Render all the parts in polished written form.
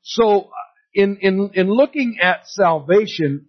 So in looking at salvation,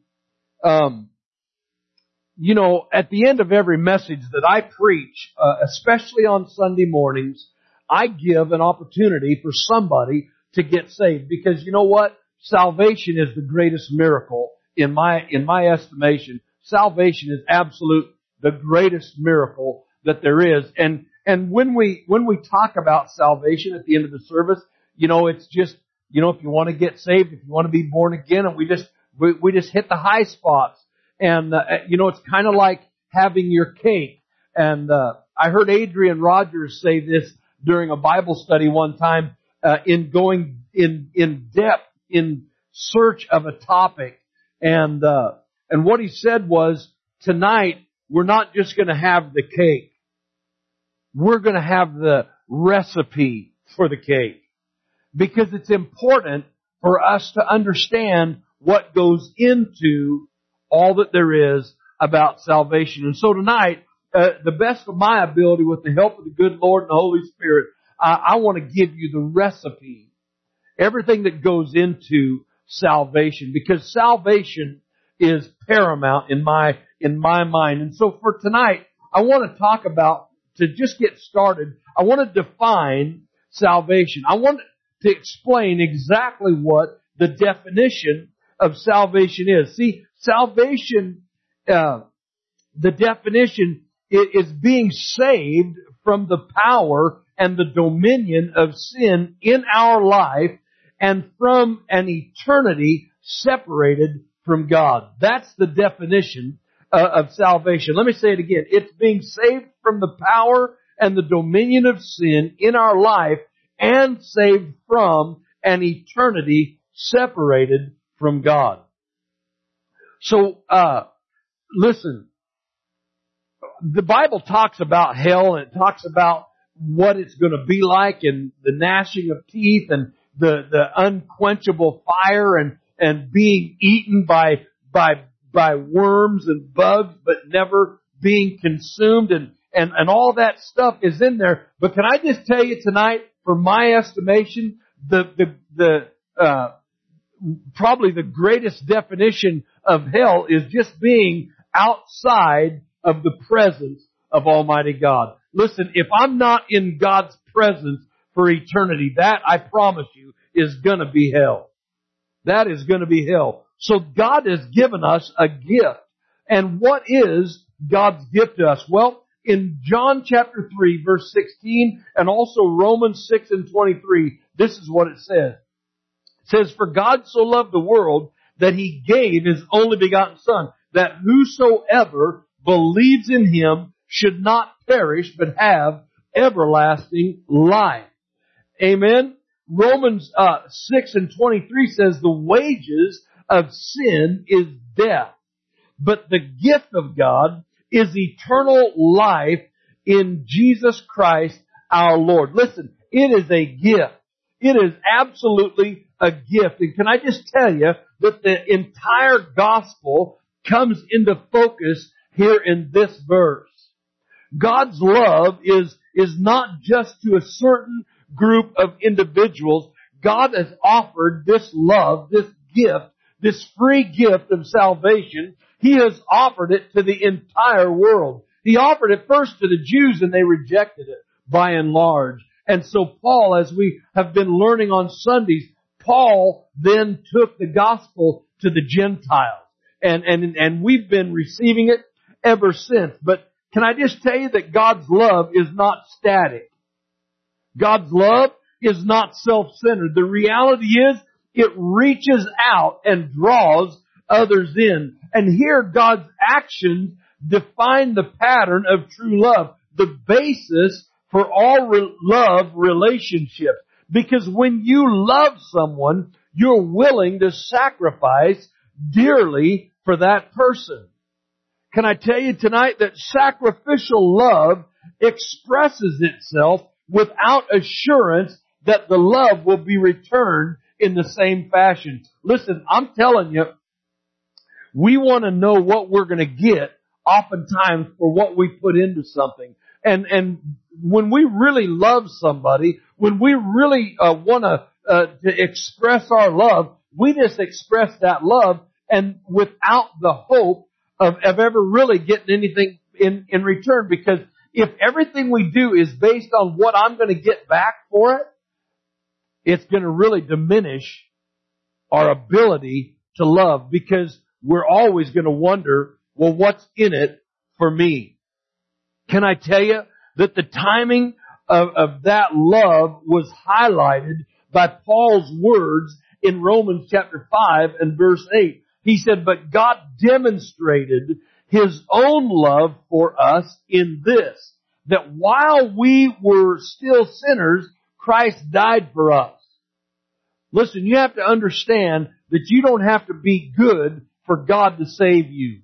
at the end of every message that I preach, especially on Sunday mornings, I give an opportunity for somebody to get saved. Because you know what? Salvation is the greatest miracle in my estimation. Salvation is the greatest miracle that there is. And when we talk about salvation at the end of the service, it's just, if you want to get saved, if you want to be born again, and we just hit the high spots. And, it's kind of like having your cake. And, I heard Adrian Rogers say this during a Bible study one time, in going in depth in search of a topic. And what he said was, tonight, we're not just going to have the cake. We're going to have the recipe for the cake. Because it's important for us to understand what goes into all that there is about salvation. And so tonight, the best of my ability, with the help of the good Lord and the Holy Spirit, I want to give you the recipe. Everything that goes into salvation. Because salvation is paramount in my mind. And so for tonight, I want to talk about, to just get started, I want to define salvation. I want to explain exactly what the definition of salvation is. See, salvation, the definition is being saved from the power and the dominion of sin in our life and from an eternity separated from God. That's the definition of salvation. Let me say it again. It's being saved from the power and the dominion of sin in our life and saved from an eternity separated from God. So, listen, the Bible talks about hell, and it talks about what it's going to be like, and the gnashing of teeth, and the unquenchable fire, and being eaten by worms and bugs, but never being consumed, and all that stuff is in there. But can I just tell you tonight, for my estimation, probably the greatest definition of hell is just being outside of the presence of Almighty God. Listen, if I'm not in God's presence for eternity, that, I promise you, is going to be hell. That is going to be hell. So God has given us a gift. And what is God's gift to us? Well, in John chapter 3, verse 16, and also Romans 6 and 23, this is what it says. It says, "For God so loved the world that He gave His only begotten Son, that whosoever believes in Him should not perish, but have everlasting life." Amen. Romans 6 and 23 says, "The wages of sin is death, but the gift of God is eternal life in Jesus Christ our Lord." Listen, it is a gift. It is absolutely a gift. And can I just tell you that the entire gospel comes into focus here in this verse. God's love is not just to a certain group of individuals. God has offered this love, this gift, this free gift of salvation. He has offered it to the entire world. He offered it first to the Jews, and they rejected it by and large. And so Paul, as we have been learning on Sundays, Paul then took the gospel to the Gentiles. And we've been receiving it ever since. But can I just tell you that God's love is not static? God's love is not self-centered. The reality is, it reaches out and draws others in. And here God's actions define the pattern of true love, the basis for all love relationships. Because when you love someone, you're willing to sacrifice dearly for that person. Can I tell you tonight that sacrificial love expresses itself without assurance that the love will be returned in the same fashion? Listen, I'm telling you, we want to know what we're going to get oftentimes for what we put into something. And when we really love somebody, when we really want to express our love, we just express that love and without the hope of ever really getting anything in return. Because if everything we do is based on what I'm going to get back for it, it's going to really diminish our ability to love, because we're always going to wonder, well, what's in it for me? Can I tell you that the timing of that love was highlighted by Paul's words in Romans chapter 5 and verse 8. He said, but God demonstrated His own love for us in this, that while we were still sinners, Christ died for us. Listen, you have to understand that you don't have to be good for God to save you.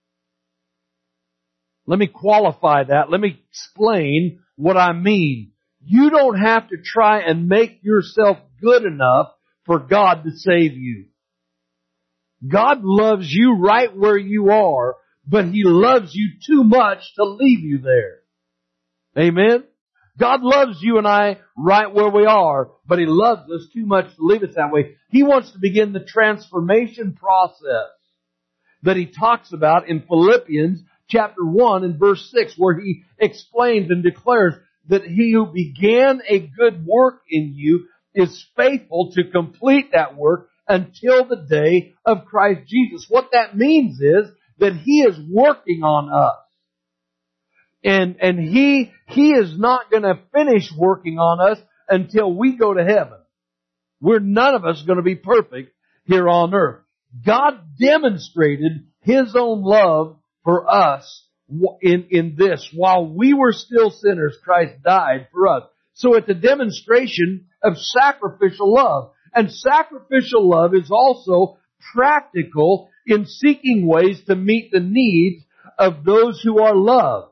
Let me qualify that. Let me explain what I mean. You don't have to try and make yourself good enough for God to save you. God loves you right where you are, but He loves you too much to leave you there. Amen? God loves you and I right where we are, but He loves us too much to leave us that way. He wants to begin the transformation process that He talks about in Philippians chapter 1 and verse 6, where He explains and declares that He who began a good work in you is faithful to complete that work until the day of Christ Jesus. What that means is that He is working on us. And He is not going to finish working on us until we go to heaven. We're none of us going to be perfect here on earth. God demonstrated His own love for us in this. While we were still sinners, Christ died for us. So it's a demonstration of sacrificial love. And sacrificial love is also practical in seeking ways to meet the needs of those who are loved.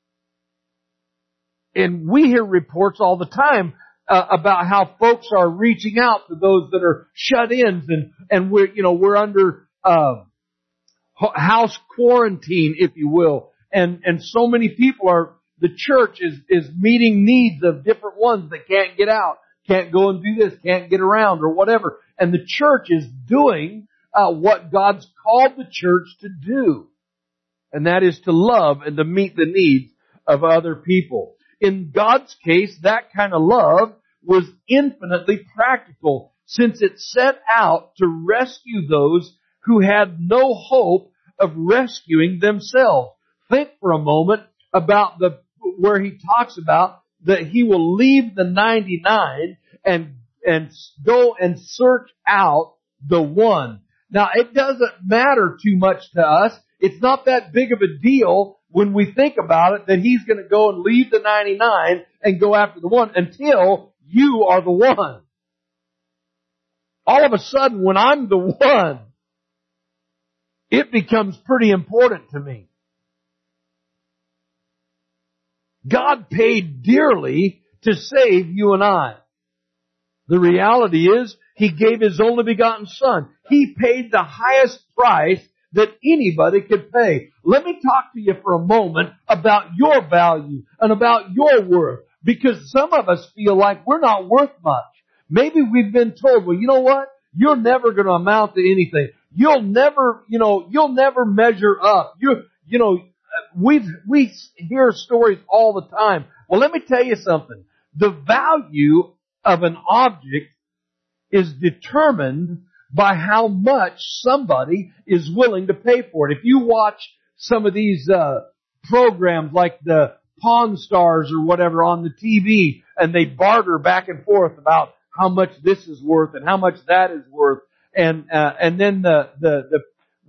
And we hear reports all the time about how folks are reaching out to those that are shut-ins, and we're under house quarantine, if you will, and so many people the church is meeting needs of different ones that can't get out, can't go and do this, can't get around or whatever, and the church is doing what God's called the church to do, and that is to love and to meet the needs of other people. In God's case, that kind of love was infinitely practical, since it set out to rescue those who had no hope of rescuing themselves. Think for a moment about where He talks about that He will leave the 99 and go and search out the one. Now, it doesn't matter too much to us. It's not that big of a deal when we think about it, that He's going to go and leave the 99 and go after the one until you are the one. All of a sudden, when I'm the one, it becomes pretty important to me. God paid dearly to save you and I. The reality is, He gave His only begotten Son. He paid the highest price that anybody could pay. Let me talk to you for a moment about your value and about your worth, because some of us feel like we're not worth much. Maybe we've been told, well, you know what? You're never going to amount to anything. You'll never measure up. We hear stories all the time. Well, let me tell you something. The value of an object is determined by how much somebody is willing to pay for it. If you watch some of these programs like the Pawn Stars or whatever on the TV, and they barter back and forth about how much this is worth and how much that is worth, and then the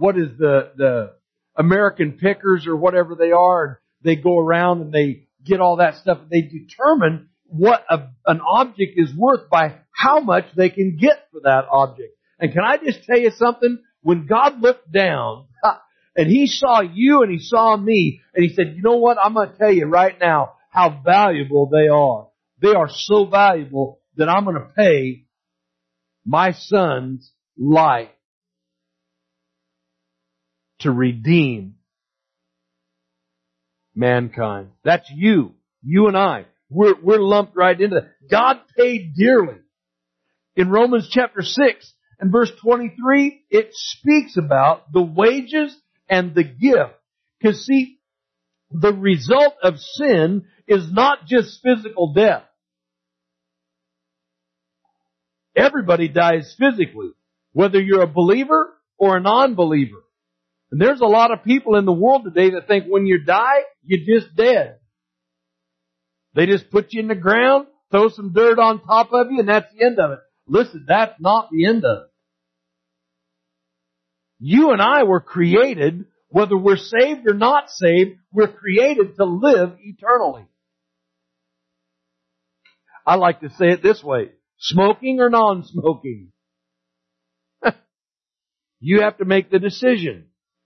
American Pickers or whatever they are, and they go around and they get all that stuff. They determine what an object is worth by how much they can get for that object. And can I just tell you something? When God looked down and He saw you and He saw me, and He said, you know what? I'm going to tell you right now how valuable they are. They are so valuable that I'm going to pay my Son's life to redeem mankind. That's you and I. We're lumped right into that. God paid dearly. In Romans chapter 6 and verse 23, it speaks about the wages and the gift. Because see, the result of sin is not just physical death. Everybody dies physically, whether you're a believer or a non-believer. And there's a lot of people in the world today that think when you die, you're just dead. They just put you in the ground, throw some dirt on top of you, and that's the end of it. Listen, that's not the end of it. You and I were created, whether we're saved or not saved, we're created to live eternally. I like to say it this way. Smoking or non-smoking? You have to make the decision.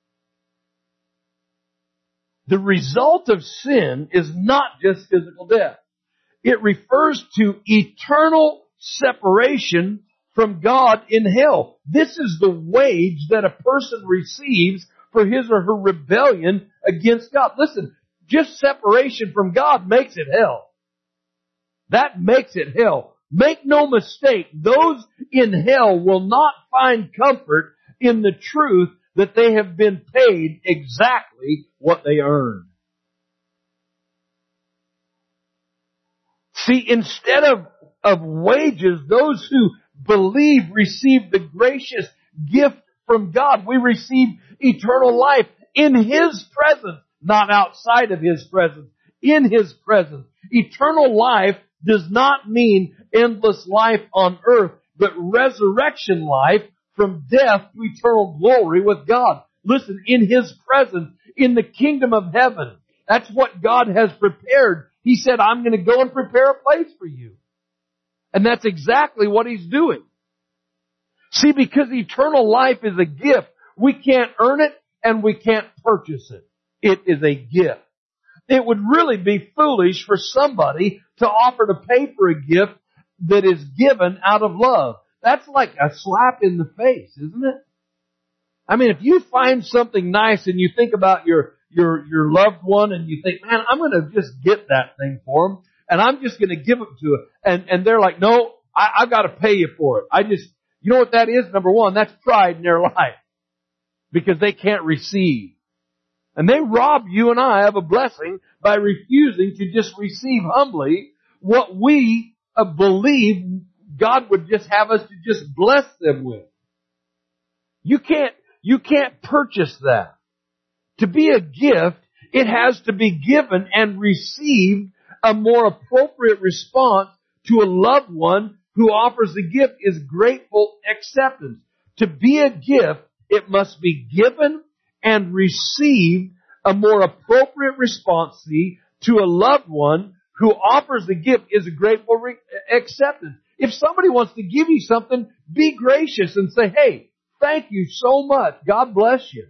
The result of sin is not just physical death. It refers to eternal separation from God in hell. This is the wage that a person receives for his or her rebellion against God. Listen, just separation from God makes it hell. That makes it hell. Make no mistake, those in hell will not find comfort in the truth that they have been paid exactly what they earned. See, instead of wages, those who believe receive the gracious gift from God. We receive eternal life in His presence, not outside of His presence. In His presence. Eternal life does not mean endless life on earth, but resurrection life from death to eternal glory with God. Listen, in His presence, in the kingdom of heaven. That's what God has prepared. He said, I'm going to go and prepare a place for you. And that's exactly what He's doing. See, because eternal life is a gift, we can't earn it and we can't purchase it. It is a gift. It would really be foolish for somebody to offer to pay for a gift that is given out of love. That's like a slap in the face, isn't it? I mean, if you find something nice and you think about your loved one and you think, man, I'm going to just get that thing for them and I'm just going to give it to them. And they're like, no, I've got to pay you for it. You know what that is? Number one, that's pride in their life because they can't receive. And they rob you and I of a blessing by refusing to just receive humbly what we believe God would just have us to just bless them with. You can't purchase that. To be a gift, it has to be given and received. A more appropriate response to a loved one who offers the gift is grateful acceptance. To be a gift, it must be given and received. A more appropriate response to a loved one who offers the gift is a grateful acceptance. If somebody wants to give you something, be gracious and say, hey, thank you so much. God bless you.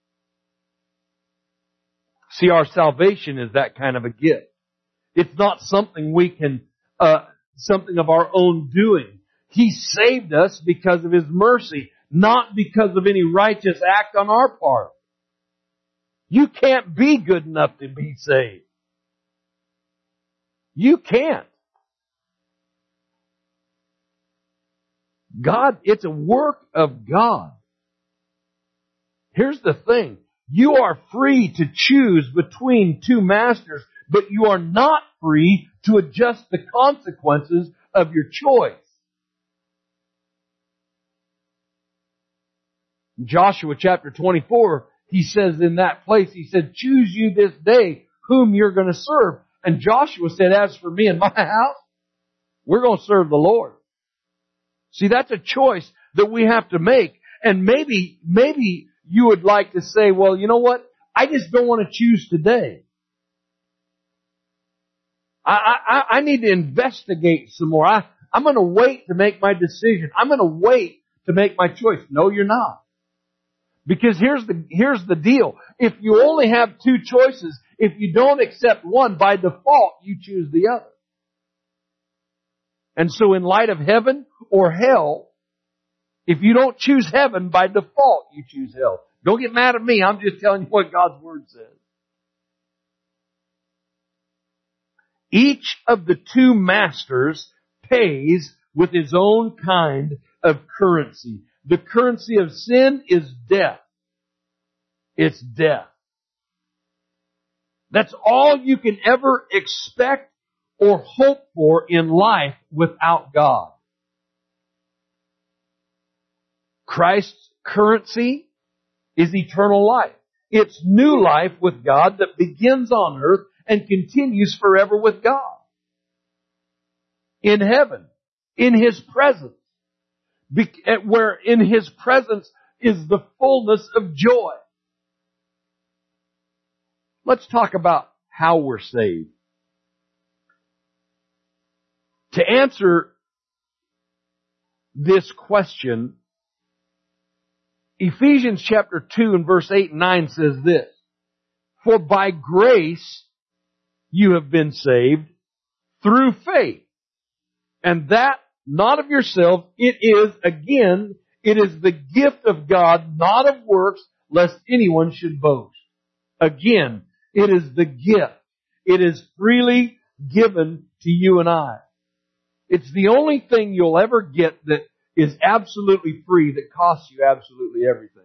See, our salvation is that kind of a gift. It's not something we can, something of our own doing. He saved us because of His mercy, not because of any righteous act on our part. You can't be good enough to be saved. You can't. God, it's a work of God. Here's the thing. You are free to choose between two masters, but you are not free to adjust the consequences of your choice. In Joshua chapter 24, he says in that place, he said, choose you this day whom you're going to serve. And Joshua said, as for me and my house, we're going to serve the Lord. See, that's a choice that we have to make. And maybe you would like to say, well, you know what? I just don't want to choose today. I need to investigate some more. I'm going to wait to make my decision. I'm going to wait to make my choice. No, you're not. Because here's the deal. If you only have two choices, if you don't accept one, by default, you choose the other. And so in light of heaven or hell, if you don't choose heaven, by default, you choose hell. Don't get mad at me. I'm just telling you what God's Word says. Each of the two masters pays with his own kind of currency. The currency of sin is death. It's death. That's all you can ever expect or hope for in life without God. Christ's currency is eternal life. It's new life with God that begins on earth and continues forever with God. In heaven, in His presence, where in His presence is the fullness of joy. Let's talk about how we're saved. To answer this question, Ephesians chapter 2 and verse 8 and 9 says this, "For by grace you have been saved through faith, and that not of yourself, it is the gift of God, not of works, lest anyone should boast." Again, it is the gift. It is freely given to you and I. It's the only thing you'll ever get that is absolutely free, that costs you absolutely everything.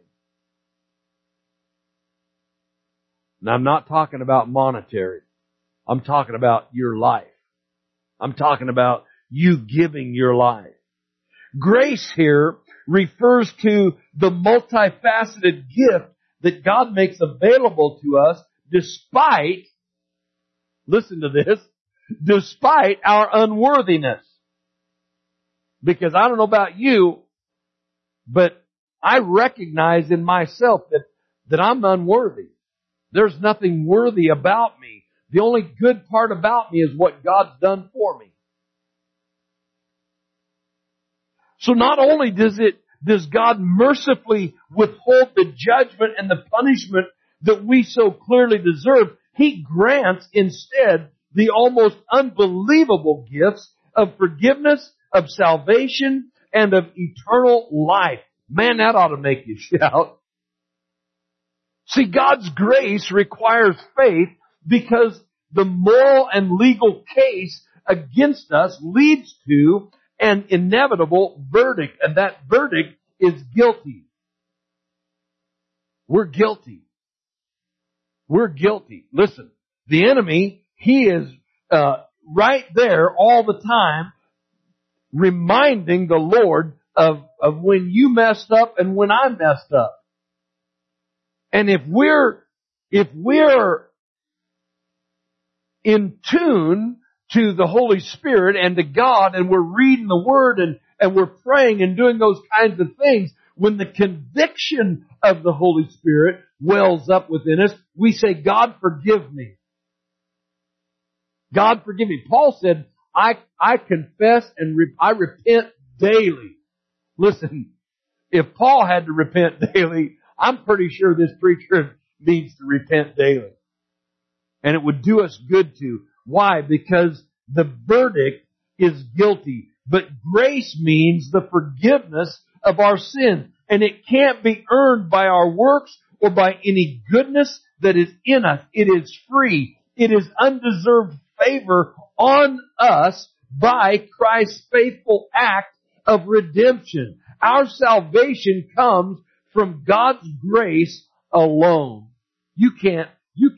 Now, I'm not talking about monetary. I'm talking about your life. I'm talking about you giving your life. Grace here refers to the multifaceted gift that God makes available to us despite, listen to this, despite our unworthiness. Because I don't know about you, but I recognize in myself that I'm unworthy. There's nothing worthy about me. The only good part about me is what God's done for me. So not only does God mercifully withhold the judgment and the punishment that we so clearly deserve, He grants instead the almost unbelievable gifts of forgiveness, of salvation, and of eternal life. Man, that ought to make you shout. See, God's grace requires faith because the moral and legal case against us leads to an inevitable verdict, and that verdict is guilty. We're guilty. We're guilty. Listen, the enemy, he is right there all the time reminding the Lord of when you messed up and when I messed up. And if we're in tune to the Holy Spirit and to God, and we're reading the Word and we're praying and doing those kinds of things, when the conviction of the Holy Spirit wells up within us, we say, God, forgive me. God, forgive me. Paul said, I confess and I repent daily. Listen, if Paul had to repent daily, I'm pretty sure this preacher needs to repent daily. And it would do us good to. Why? Because the verdict is guilty. But grace means the forgiveness of our sin. And it can't be earned by our works or by any goodness that is in us. It is free. It is undeserved favor on us by Christ's faithful act of redemption. Our salvation comes from God's grace alone. You can't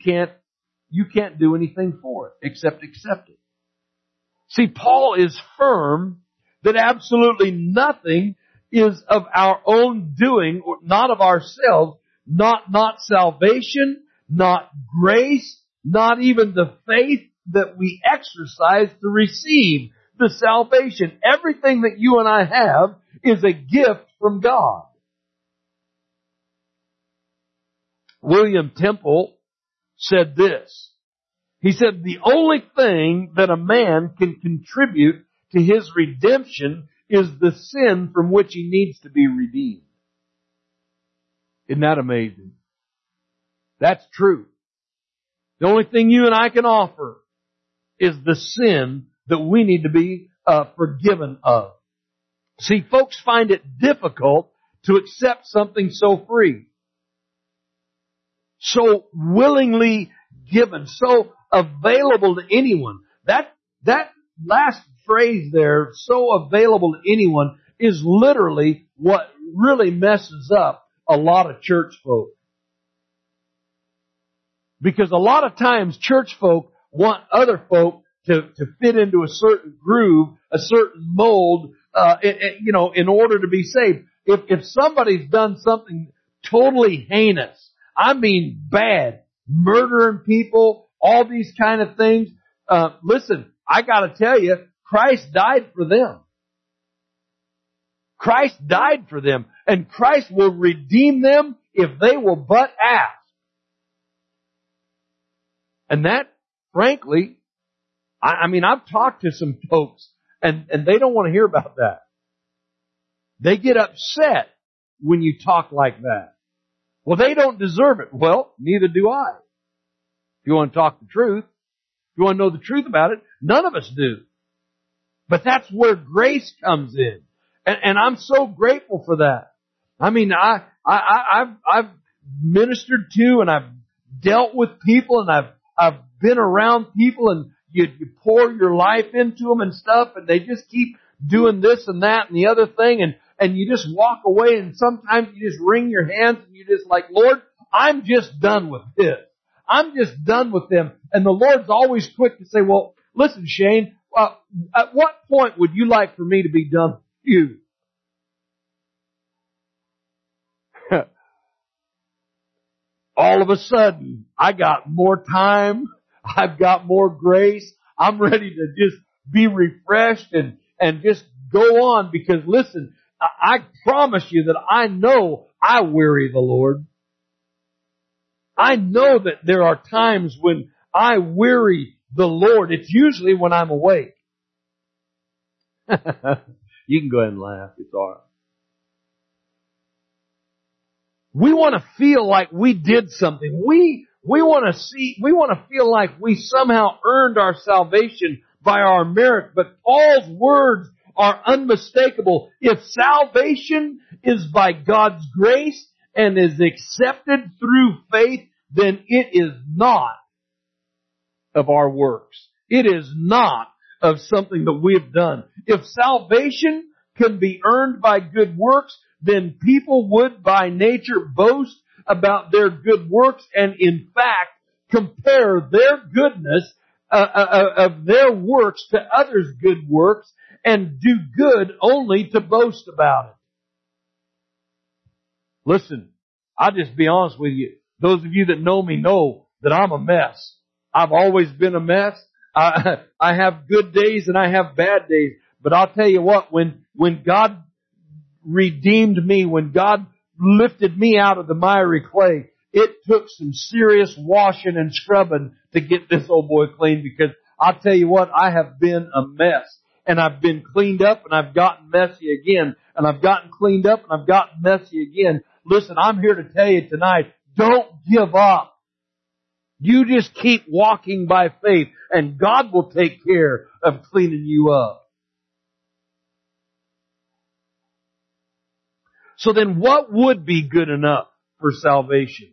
do anything for it except accept it. See, Paul is firm that absolutely nothing is of our own doing, or not of ourselves, not salvation, not grace, not even the faith that we exercise to receive the salvation. Everything that you and I have is a gift from God. William Temple said this. He said, the only thing that a man can contribute to his redemption is the sin from which he needs to be redeemed. Isn't that amazing? That's true. The only thing you and I can offer is the sin that we need to be forgiven of. See, folks find it difficult to accept something so free, so willingly given, so available to anyone. That last phrase there, so available to anyone, is literally what really messes up a lot of church folk. Because a lot of times church folk want other folk to fit into a certain groove, a certain mold, in order to be saved. If somebody's done something totally heinous, I mean bad, murdering people, all these kind of things, listen, I gotta tell you, Christ died for them. Christ died for them, and Christ will redeem them if they will but ask. And that, frankly, I've talked to some folks, and they don't want to hear about that. They get upset when you talk like that. Well, they don't deserve it. Well, neither do I. If you want to talk the truth, if you want to know the truth about it, none of us do. But that's where grace comes in. And I'm so grateful for that. I mean, I've ministered to and I've dealt with people and I've been around people and you pour your life into them and stuff and they just keep doing this and that and the other thing and you just walk away and sometimes you just wring your hands and you're just like, Lord, I'm just done with this. I'm just done with them. And the Lord's always quick to say, well, listen, Shane, at what point would you like for me to be done with you? All of a sudden, I got more time. I've got more grace. I'm ready to just be refreshed and just go on because listen, I promise you that I know I weary the Lord. I know that there are times when I weary the Lord. It's usually when I'm awake. You can go ahead and laugh. It's all right. We want to feel like we did something. We want to feel like we somehow earned our salvation by our merit. But Paul's words are unmistakable. If salvation is by God's grace and is accepted through faith, then it is not of our works. It is not of something that we have done. If salvation can be earned by good works, then people would by nature boast about their good works and in fact compare their goodness of their works to others' good works and do good only to boast about it. Listen, I'll just be honest with you. Those of you that know me know that I'm a mess. I've always been a mess. I have good days and I have bad days. But I'll tell you what, when God redeemed me, when God lifted me out of the miry clay, it took some serious washing and scrubbing to get this old boy clean because I'll tell you what, I have been a mess. And I've been cleaned up and I've gotten messy again. And I've gotten cleaned up and I've gotten messy again. Listen, I'm here to tell you tonight, don't give up. You just keep walking by faith and God will take care of cleaning you up. So then what would be good enough for salvation?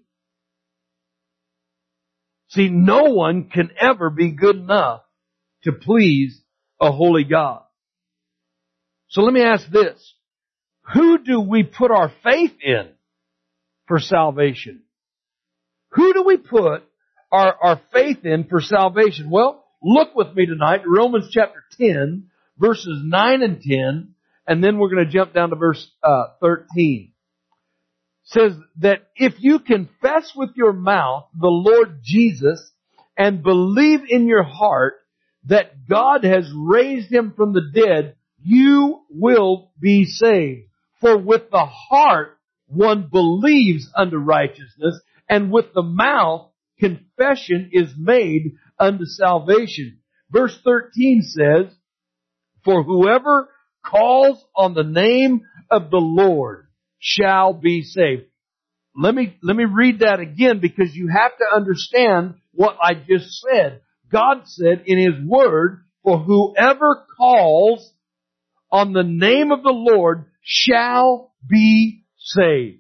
See, no one can ever be good enough to please a holy God. So let me ask this. Who do we put our faith in for salvation? Who do we put our faith in for salvation? Well, look with me tonight, Romans chapter 10, verses 9 and 10, and then we're going to jump down to verse 13. It says that if you confess with your mouth the Lord Jesus and believe in your heart that God has raised Him from the dead, you will be saved. For with the heart one believes unto righteousness, and with the mouth confession is made unto salvation. Verse 13 says, for whoever calls on the name of the Lord shall be saved. Let me read that again because you have to understand what I just said. God said in His Word, for whoever calls on the name of the Lord shall be saved.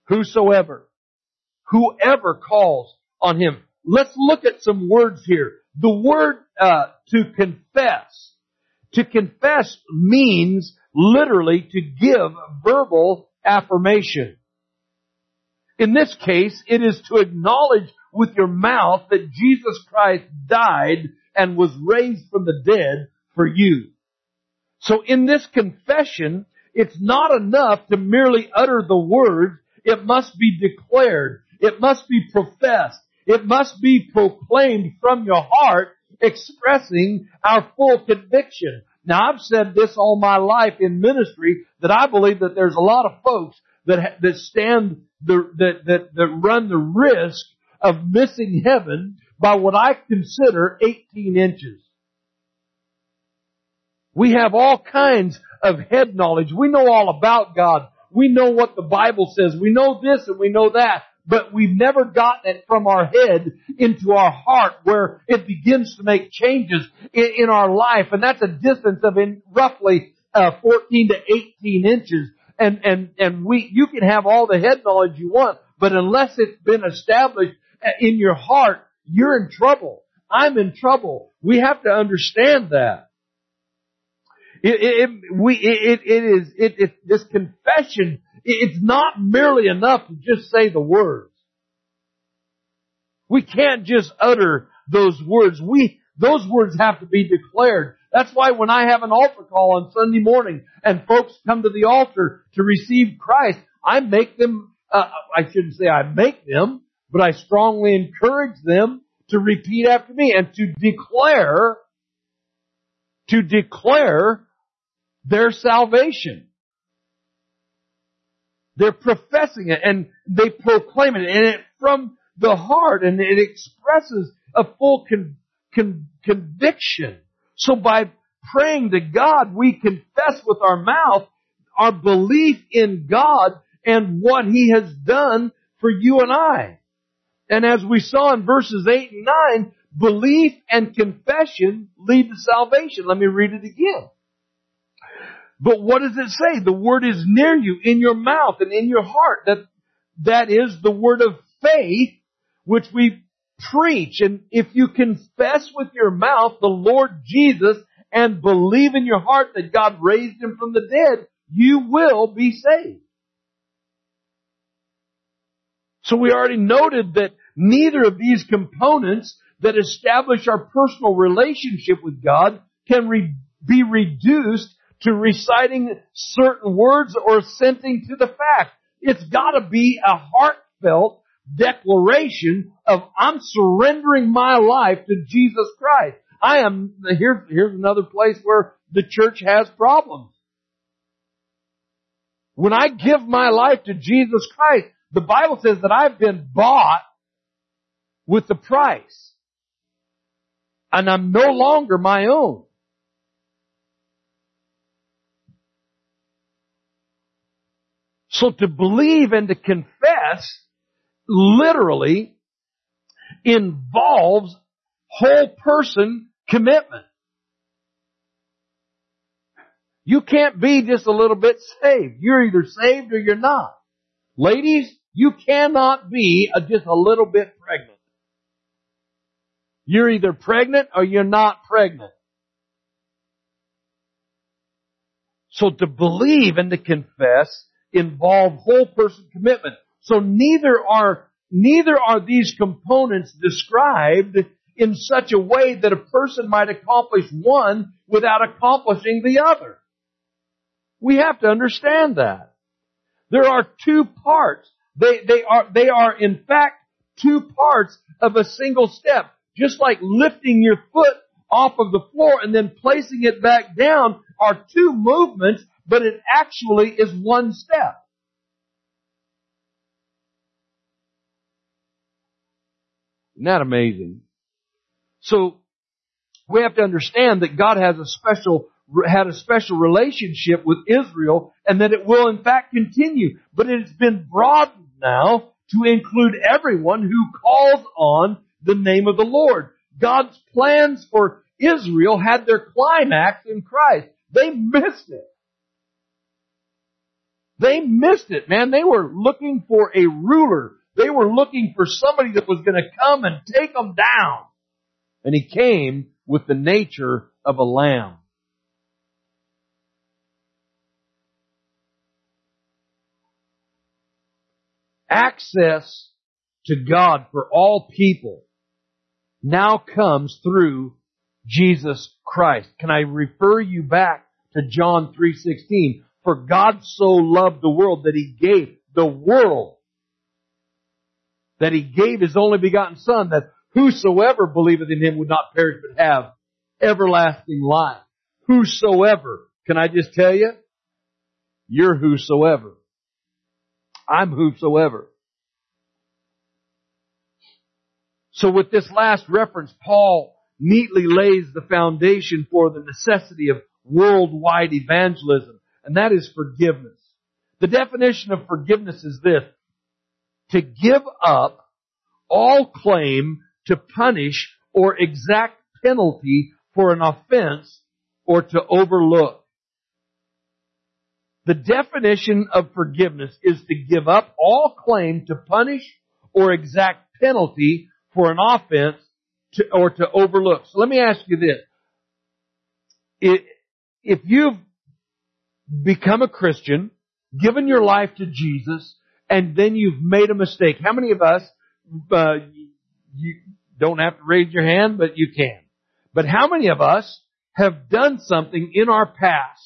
Whosoever. Whoever calls on Him. Let's look at some words here. The word to confess. To confess means literally to give verbal affirmation. In this case, it is to acknowledge with your mouth that Jesus Christ died and was raised from the dead for you. So in this confession, it's not enough to merely utter the words. It must be declared. It must be professed. It must be proclaimed from your heart, expressing our full conviction. Now, I've said this all my life in ministry, that I believe that there's a lot of folks that run the risk of missing heaven by what I consider 18 inches. We have all kinds of head knowledge. We know all about God. We know what the Bible says. We know this and we know that. But we've never gotten it from our head into our heart where it begins to make changes in our life. And that's a distance of roughly 14 to 18 inches. And you can have all the head knowledge you want, but unless it's been established in your heart, you're in trouble. I'm in trouble. We have to understand that. This confession, it's not merely enough to just say the words. We can't just utter those words. Those words have to be declared. That's why when I have an altar call on Sunday morning and folks come to the altar to receive Christ, I make them, I shouldn't say I make them, but I strongly encourage them to repeat after me and to declare their salvation. They're professing it and they proclaim it, and it from the heart, and it expresses a full conviction. So by praying to God, we confess with our mouth our belief in God and what He has done for you and I. And as we saw in verses 8 and 9, belief and confession lead to salvation. Let me read it again. But what does it say? The word is near you, in your mouth and in your heart. That is the word of faith which we preach. And if you confess with your mouth the Lord Jesus and believe in your heart that God raised Him from the dead, you will be saved. So we already noted that neither of these components that establish our personal relationship with God can be reduced to reciting certain words or assenting to the fact. It's got to be a heartfelt declaration of, I'm surrendering my life to Jesus Christ. Here's another place where the church has problems. When I give my life to Jesus Christ, the Bible says that I've been bought with the price. And I'm no longer my own. So to believe and to confess literally involves whole person commitment. You can't be just a little bit saved. You're either saved or you're not. Ladies, you cannot be just a little bit pregnant. You're either pregnant or you're not pregnant. So to believe and to confess involve whole person commitment. So neither are these components described in such a way that a person might accomplish one without accomplishing the other. We have to understand that. There are two parts. They are in fact two parts of a single step. Just like lifting your foot off of the floor and then placing it back down are two movements, but it actually is one step. Isn't that amazing? So we have to understand that God had a special relationship with Israel, and that it will in fact continue. But it's been broadened now to include everyone who calls on the name of the Lord. God's plans for Israel had their climax in Christ. They missed it. They missed it, man. They were looking for a ruler. They were looking for somebody that was going to come and take them down. And He came with the nature of a lamb. Access to God for all people now comes through Jesus Christ. Can I refer you back to John 3:16? For God so loved the world that He gave the world, that He gave His only begotten Son, that whosoever believeth in Him would not perish but have everlasting life. Whosoever. Can I just tell you? You're whosoever. I'm whosoever. So with this last reference, Paul neatly lays the foundation for the necessity of worldwide evangelism, and that is forgiveness. The definition of forgiveness is this: to give up all claim to punish or exact penalty for an offense or to overlook. The definition of forgiveness is to give up all claim to punish or exact penalty for an offense or to overlook. So let me ask you this. If you've become a Christian, given your life to Jesus, and then you've made a mistake, how many of us, you don't have to raise your hand, but you can. But how many of us have done something in our past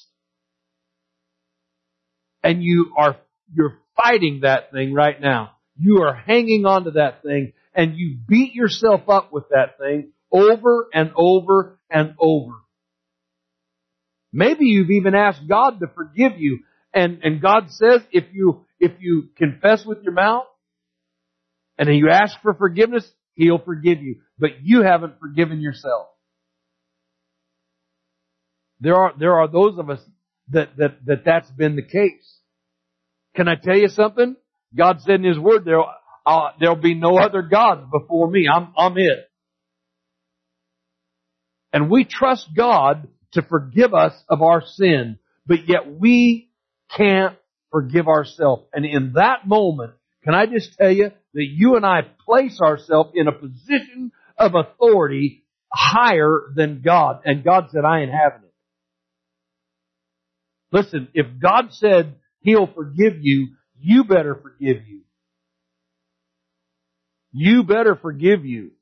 and you're fighting that thing right now? You are hanging on to that thing and you beat yourself up with that thing over and over and over. Maybe you've even asked God to forgive you, and God says if you confess with your mouth and you ask for forgiveness, He'll forgive you. But you haven't forgiven yourself. There are those of us that's been the case. Can I tell you something? God said in His Word, there'll be no other gods before me. I'm it. And we trust God to forgive us of our sin, but yet we can't forgive ourselves. And in that moment, can I just tell you that you and I place ourselves in a position of authority higher than God. And God said, I ain't having it. Listen, if God said He'll forgive you, you better forgive you. You better forgive you.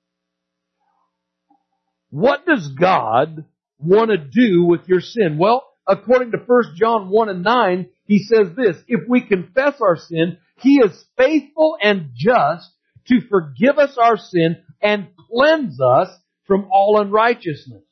What does God want to do with your sin? Well, according to 1 John 1:9, He says this: if we confess our sin, He is faithful and just to forgive us our sin and cleanse us from all unrighteousness.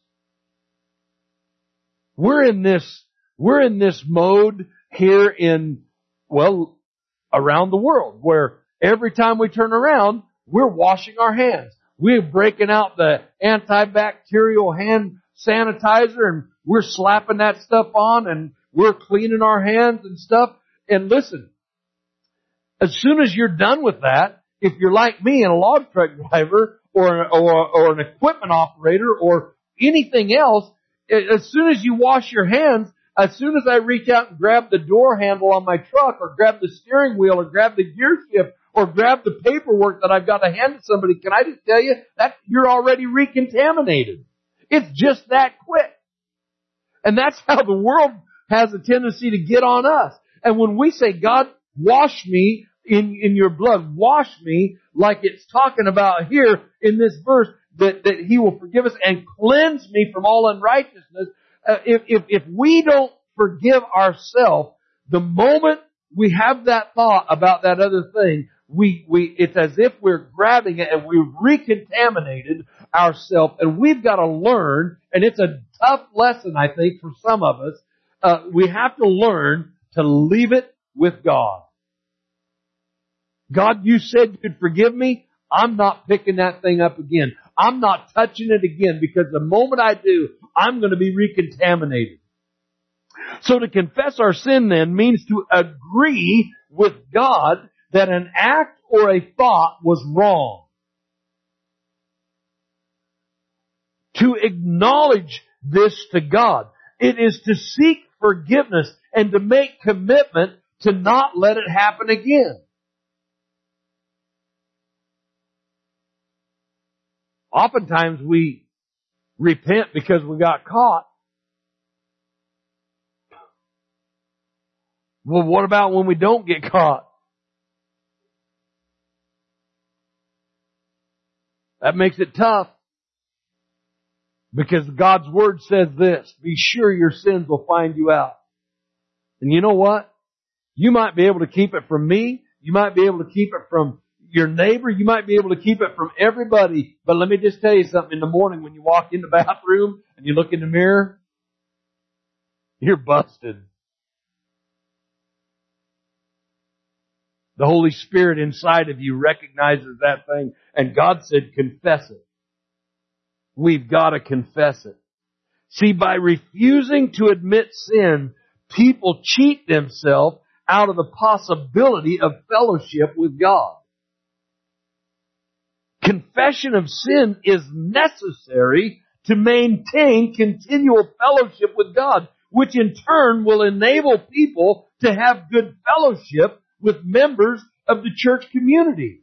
We're in this mode here around the world, where every time we turn around, we're washing our hands. We're breaking out the antibacterial hand sanitizer and we're slapping that stuff on and we're cleaning our hands and stuff. And listen, as soon as you're done with that, if you're like me and a log truck driver or an equipment operator or anything else, as soon as you wash your hands, as soon as I reach out and grab the door handle on my truck or grab the steering wheel or grab the gear shift or grab the paperwork that I've got to hand to somebody, can I just tell you that you're already recontaminated? It's just that quick. And that's how the world has a tendency to get on us. And when we say, God, wash me in your blood, wash me, like it's talking about here in this verse, that He will forgive us and cleanse me from all unrighteousness. If we don't forgive ourselves, the moment we have that thought about that other thing, it's as if we're grabbing it and we've recontaminated ourselves, and we've got to learn, and it's a tough lesson, I think, for some of us. We have to learn to leave it with God. God, you said you'd forgive me. I'm not picking that thing up again. I'm not touching it again, because the moment I do, I'm going to be recontaminated. So to confess our sin then means to agree with God that an act or a thought was wrong. To acknowledge this to God. It is to seek forgiveness and to make commitment to not let it happen again. Oftentimes we repent because we got caught. Well, what about when we don't get caught? That makes it tough. Because God's Word says this, be sure your sins will find you out. And you know what? You might be able to keep it from me. You might be able to keep it from your neighbor. You might be able to keep it from everybody. But let me just tell you something. In the morning when you walk in the bathroom and you look in the mirror, you're busted. The Holy Spirit inside of you recognizes that thing. And God said, confess it. We've got to confess it. See, by refusing to admit sin, people cheat themselves out of the possibility of fellowship with God. Confession of sin is necessary to maintain continual fellowship with God, which in turn will enable people to have good fellowship with members of the church community.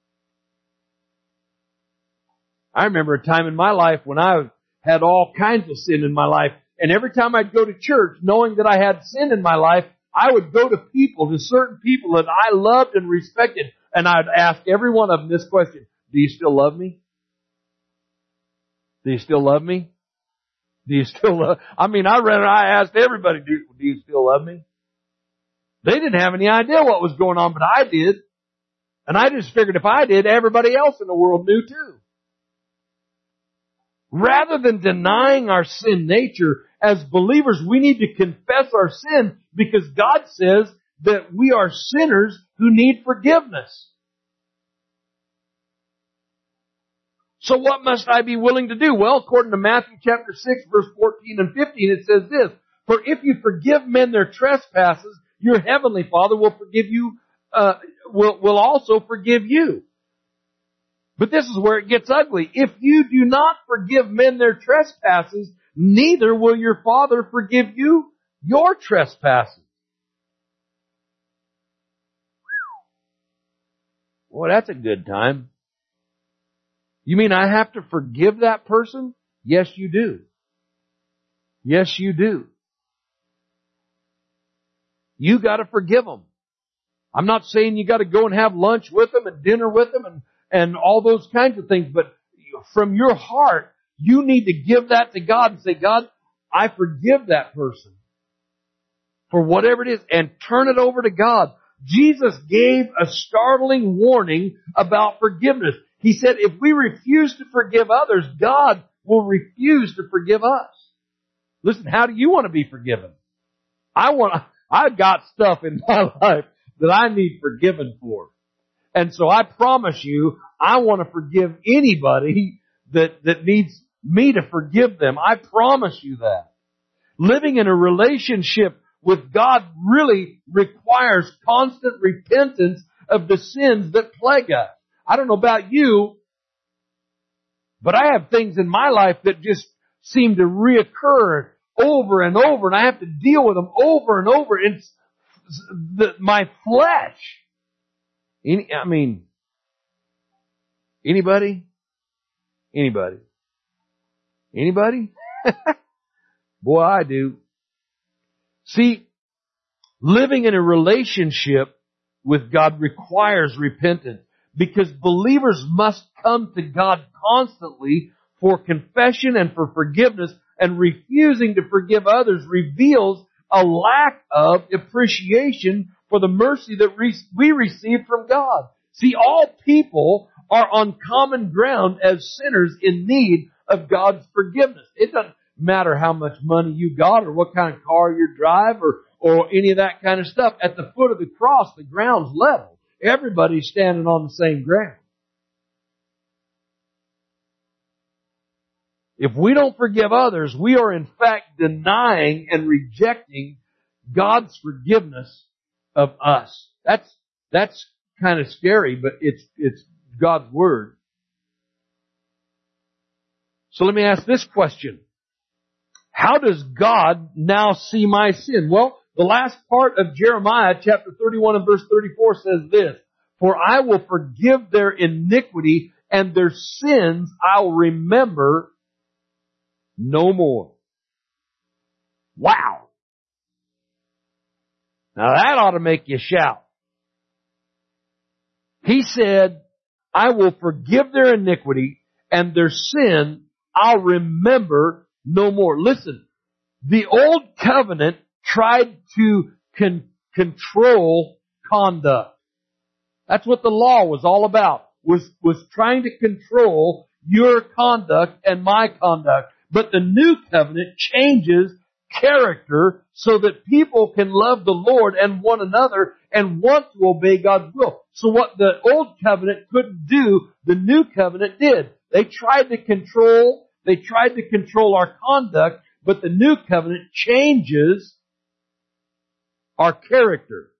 I remember a time in my life when I had all kinds of sin in my life, and every time I'd go to church, knowing that I had sin in my life, I would go to certain people that I loved and respected, and I'd ask every one of them this question, do you still love me? Do you still love me? Do you still love? I asked everybody, do you still love me? They didn't have any idea what was going on, but I did. And I just figured if I did, everybody else in the world knew too. Rather than denying our sin nature, as believers, we need to confess our sin because God says that we are sinners who need forgiveness. So what must I be willing to do? Well, according to Matthew chapter 6, verse 14 and 15, it says this, for if you forgive men their trespasses, your heavenly Father will forgive you, will also forgive you. But this is where it gets ugly. If you do not forgive men their trespasses, neither will your Father forgive you your trespasses. Boy, that's a good time. You mean I have to forgive that person? Yes, you do. Yes, you do. You got to forgive them. I'm not saying you got to go and have lunch with them and dinner with them and all those kinds of things, but from your heart, you need to give that to God and say, God, I forgive that person for whatever it is, and turn it over to God. Jesus gave a startling warning about forgiveness. He said, if we refuse to forgive others, God will refuse to forgive us. Listen, how do you want to be forgiven? I've got stuff in my life that I need forgiven for. And so I promise you, I want to forgive anybody that needs me to forgive them. I promise you that. Living in a relationship with God really requires constant repentance of the sins that plague us. I don't know about you, but I have things in my life that just seem to reoccur over and over, and I have to deal with them over and over. It's my flesh. Anybody? Anybody? Boy, I do. See, living in a relationship with God requires repentance because believers must come to God constantly for confession and for forgiveness, and refusing to forgive others reveals a lack of appreciation for the mercy that we receive from God. See, all people are on common ground as sinners in need of God's forgiveness. It doesn't matter how much money you got or what kind of car you drive or any of that kind of stuff. At the foot of the cross, the ground's level. Everybody's standing on the same ground. If we don't forgive others, we are in fact denying and rejecting God's forgiveness of us. That's kind of scary, but it's God's Word. So let me ask this question. How does God now see my sin? Well, the last part of Jeremiah chapter 31 and verse 34 says this, for I will forgive their iniquity and their sins I'll remember no more. Wow. Now that ought to make you shout. He said, I will forgive their iniquity and their sin I'll remember no more. Listen, the old covenant tried to control conduct. That's what the law was all about, was trying to control your conduct and my conduct. But the new covenant changes character so that people can love the Lord and one another and want to obey God's will. So what the old covenant couldn't do, the new covenant did. They tried to control our conduct, but the new covenant changes our character.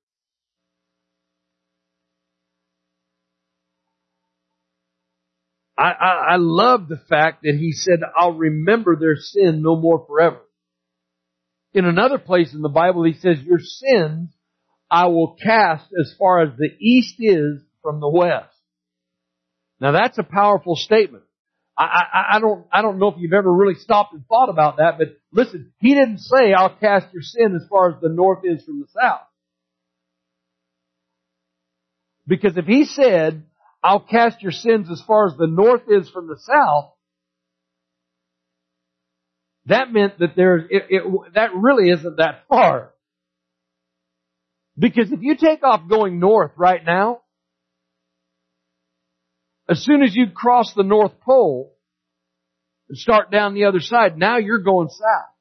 I love the fact that he said, I'll remember their sin no more forever. In another place in the Bible, he says, your sins I will cast as far as the east is from the west. Now that's a powerful statement. I don't know if you've ever really stopped and thought about that, but listen, he didn't say, I'll cast your sin as far as the north is from the south. Because if he said, I'll cast your sins as far as the north is from the south, that meant that that really isn't that far. Because if you take off going north right now, as soon as you cross the North Pole and start down the other side, now you're going south.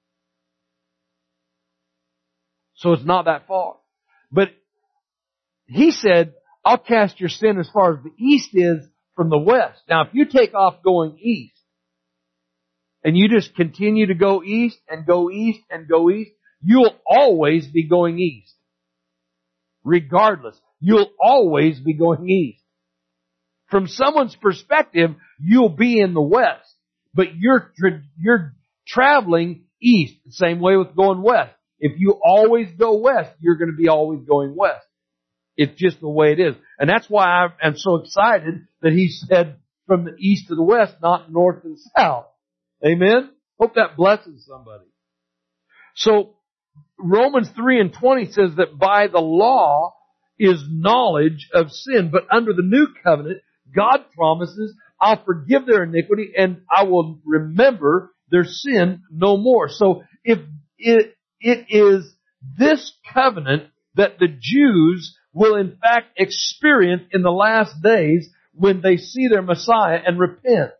So it's not that far. But he said, I'll cast your sin as far as the east is from the west. Now, if you take off going east, and you just continue to go east and go east and go east, you'll always be going east. Regardless, you'll always be going east. From someone's perspective, you'll be in the west, but you're traveling east. The same way with going west. If you always go west, you're going to be always going west. It's just the way it is. And that's why I'm so excited that he said from the east to the west, not north and south. Amen? Hope that blesses somebody. So, Romans 3:20 says that by the law is knowledge of sin, but under the new covenant, God promises, I'll forgive their iniquity and I will remember their sin no more. So, if it is this covenant that the Jews will in fact experience in the last days when they see their Messiah and repent.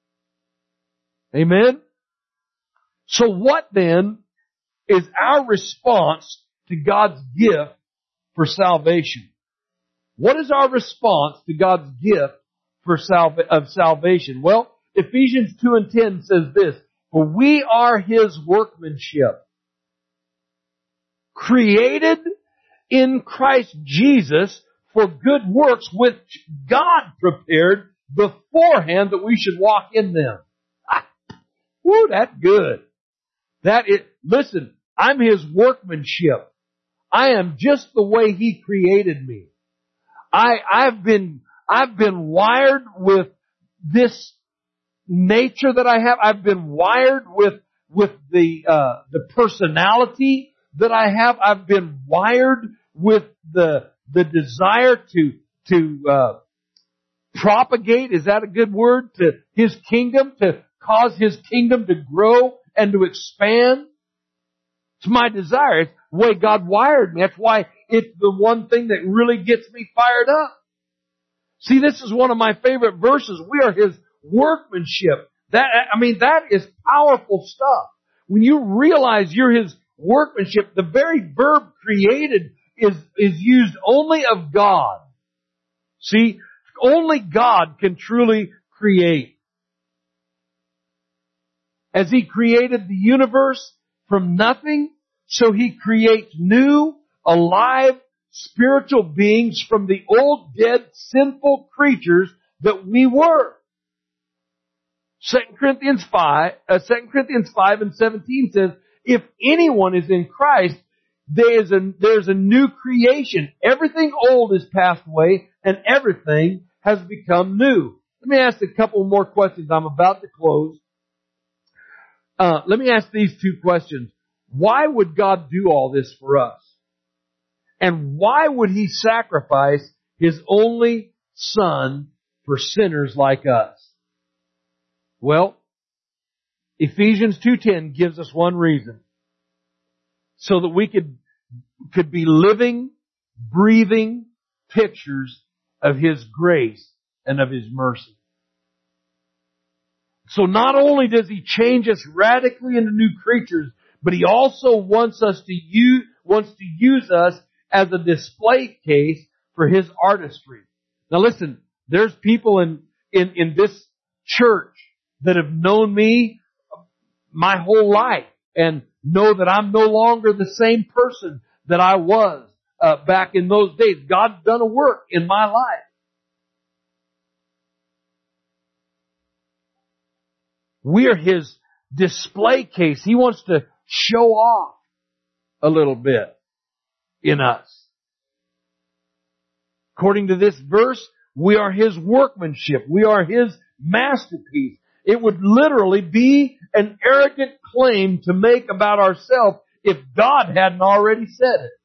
Amen? So what then is our response to God's gift for salvation? What is our response to God's gift of salvation? Well, Ephesians 2:10 says this, for we are His workmanship, created in Christ Jesus for good works which God prepared beforehand that we should walk in them. Woo, that's good. Listen, I'm His workmanship. I am just the way He created me. I've been wired with this nature that I have. I've been wired with the personality that I have. I've been wired with the desire to propagate. Is that a good word? To His kingdom, to cause His kingdom to grow and to expand. It's my desire. It's the way God wired me. That's why it's the one thing that really gets me fired up. See, this is one of my favorite verses. We are His workmanship. That is powerful stuff. When you realize you're His workmanship, the very verb created is used only of God. See, only God can truly create. As He created the universe from nothing, so He creates new, alive, spiritual beings from the old, dead, sinful creatures that we were. 2 Corinthians 5:17 says, if anyone is in Christ, there's a new creation. Everything old is passed away and everything has become new. Let me ask a couple more questions. I'm about to close. Let me ask these two questions. Why would God do all this for us? And why would He sacrifice His only Son for sinners like us? Well, Ephesians 2:10 gives us one reason. So that we could be living, breathing pictures of His grace and of His mercy. So not only does He change us radically into new creatures, but He also wants to use us as a display case for His artistry. Now listen, there's people in this church that have known me my whole life and know that I'm no longer the same person that I was back in those days. God's done a work in my life. We are His display case. He wants to show off a little bit in us. According to this verse, we are His workmanship. We are His masterpiece. It would literally be an arrogant claim to make about ourselves if God hadn't already said it.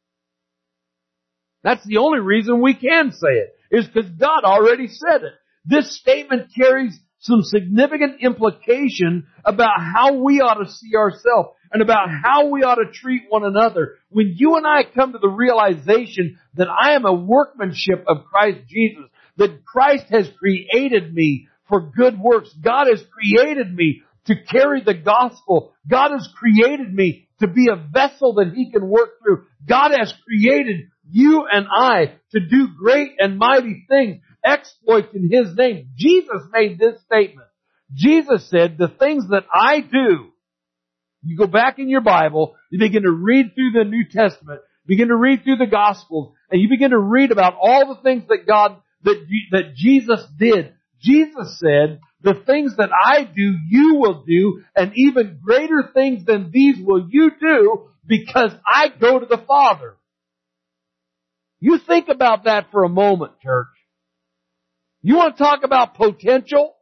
That's the only reason we can say it, is because God already said it. This statement carries some significant implication about how we ought to see ourselves and about how we ought to treat one another. When you and I come to the realization that I am a workmanship of Christ Jesus, that Christ has created me for good works. God has created me to carry the gospel. God has created me to be a vessel that He can work through. God has created you and I to do great and mighty things, exploits in His name. Jesus made this statement. Jesus said, the things that I do, you go back in your Bible, you begin to read through the New Testament, begin to read through the Gospels, and you begin to read about all the things that Jesus did. Jesus said, the things that I do, you will do, and even greater things than these will you do, because I go to the Father. You think about that for a moment, church. You want to talk about potential?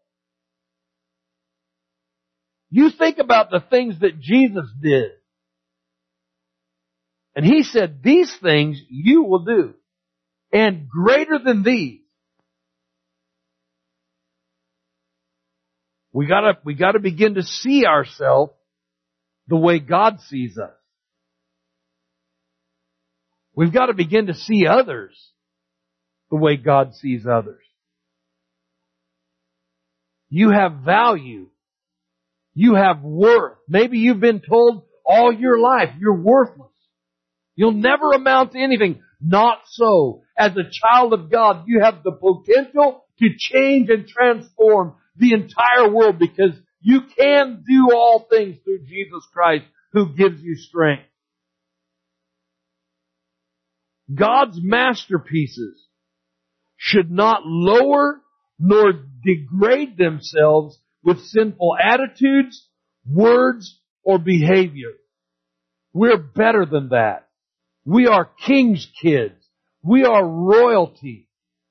You think about the things that Jesus did. And He said, these things you will do, and greater than these. We gotta begin to see ourselves the way God sees us. We've got to begin to see others the way God sees others. You have value. You have worth. Maybe you've been told all your life you're worthless. You'll never amount to anything. Not so. As a child of God, you have the potential to change and transform the entire world, because you can do all things through Jesus Christ who gives you strength. God's masterpieces should not lower nor degrade themselves with sinful attitudes, words, or behavior. We're better than that. We are King's kids. We are royalty.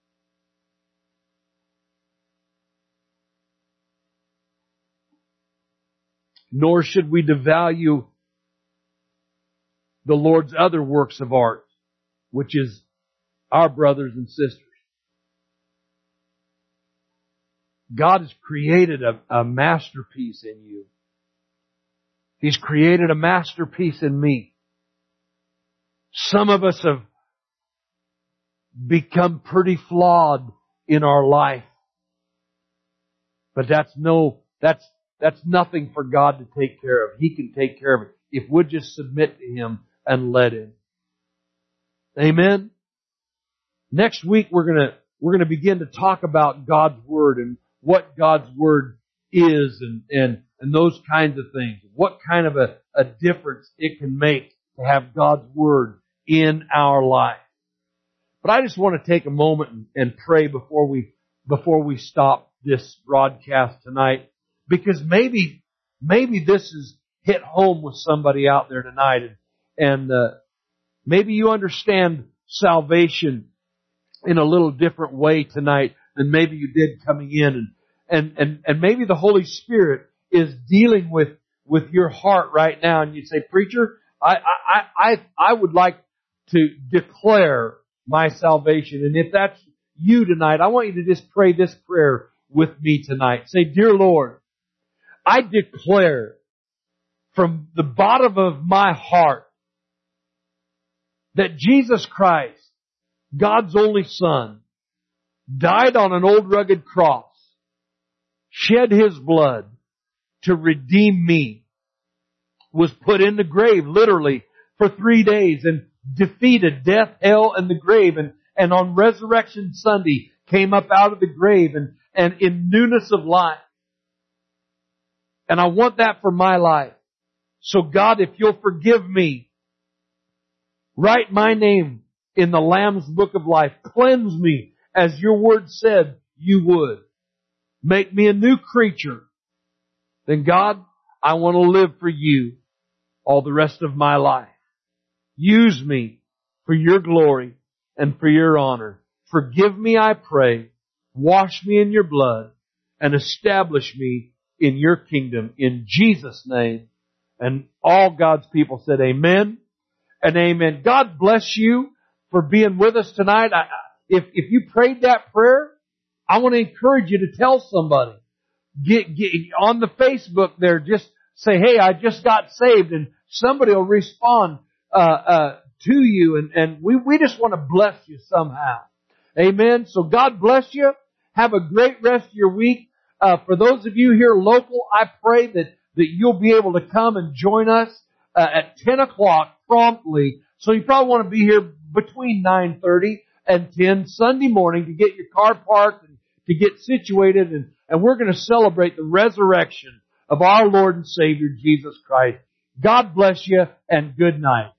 Nor should we devalue the Lord's other works of art, which is our brothers and sisters. God has created a masterpiece in you. He's created a masterpiece in me. Some of us have become pretty flawed in our life. But that's nothing for God to take care of. He can take care of it if we'll just submit to Him and let Him. Amen. Next week we're gonna begin to talk about God's Word and what God's Word is and those kinds of things. What kind of a difference it can make to have God's Word in our life. But I just want to take a moment and pray before we stop this broadcast tonight, because maybe this has hit home with somebody out there tonight, and maybe you understand salvation in a little different way tonight than maybe you did coming in. And maybe the Holy Spirit is dealing with your heart right now, and you say, Preacher, I would like to declare my salvation. And if that's you tonight, I want you to just pray this prayer with me tonight. Say, Dear Lord, I declare from the bottom of my heart that Jesus Christ, God's only Son, died on an old rugged cross, shed His blood to redeem me, was put in the grave literally for 3 days and defeated death, hell, and the grave, and on Resurrection Sunday came up out of the grave and in newness of life. And I want that for my life. So God, if you'll forgive me, write my name in the Lamb's Book of Life. Cleanse me as your word said you would. Make me a new creature. Then God, I want to live for you all the rest of my life. Use me for your glory and for your honor. Forgive me, I pray. Wash me in your blood and establish me in your kingdom in Jesus' name. And all God's people said amen and amen. God bless you for being with us tonight. If you prayed that prayer, I want to encourage you to tell somebody. Get on the Facebook there, just say, hey, I just got saved, and somebody will respond to you, and we just want to bless you somehow. Amen. So God bless you. Have a great rest of your week. For those of you here local, I pray that you'll be able to come and join us at 10 o'clock promptly. So you probably want to be here between 9:30 and 10 Sunday morning to get your car parked and to get situated, and we're going to celebrate the resurrection of our Lord and Savior Jesus Christ. God bless you and good night.